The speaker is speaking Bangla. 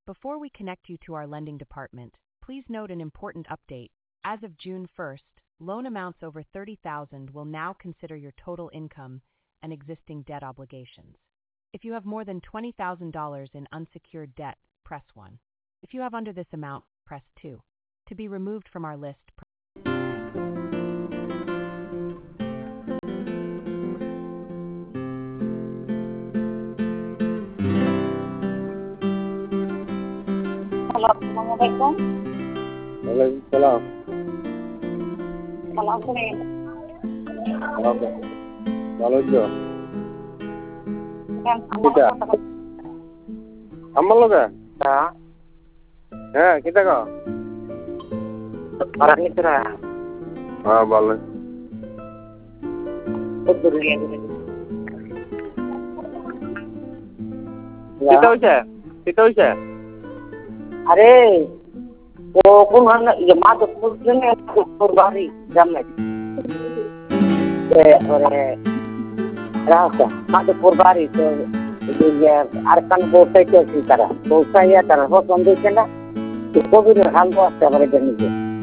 Before we connect you to our lending department, please note an important update. As of June 1st, loan amounts over $30,000 will now consider your total income and existing debt obligations. If you have more than $20,000 in unsecured debt, press 1. If you have under this amount, press 2. To be removed from our list, hello, আসসালামু আলাইকুম। ওয়ালাইকুম সালাম। ভালো আছেন? ভালো আছো? কিটা? আমার লগে? হ্যাঁ, কিটা গো? ভাড়া নিতে না। হ্যাঁ, ভালো। খুব দূরে নিয়ে গেলেন। কিটা হইছে? আরে ও কোন মাধবপুর জন্য বাড়ি জানলে রাস্তা মাধবপুর বাড়ি তো আর কান বসাইতে তারা বসাইয়া তারা পছন্দ হয়েছে না কবিরের হাল আসতে আবার এটা নিজে